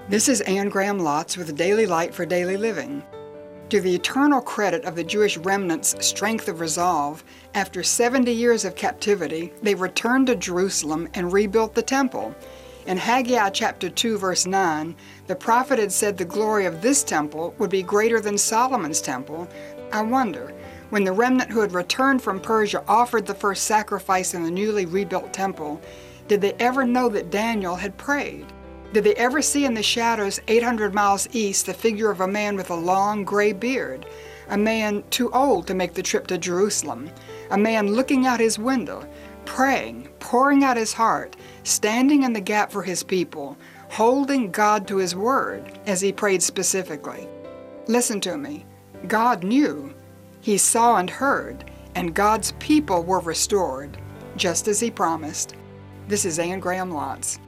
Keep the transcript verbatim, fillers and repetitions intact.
This is Anne Graham Lotz with Daily Light for Daily Living. To the eternal credit of the Jewish remnant's strength of resolve, after seventy years of captivity, they returned to Jerusalem and rebuilt the temple. In Haggai chapter two, verse nine, the prophet had said the glory of this temple would be greater than Solomon's temple. I wonder, when the remnant who had returned from Persia offered the first sacrifice in the newly rebuilt temple, did they ever know that Daniel had prayed? Did they ever see in the shadows eight hundred miles east the figure of a man with a long gray beard, a man too old to make the trip to Jerusalem, a man looking out his window, praying, pouring out his heart, standing in the gap for his people, holding God to his word as he prayed specifically? Listen to me. God knew. He saw and heard, and God's people were restored, just as he promised. This is Anne Graham Lotz.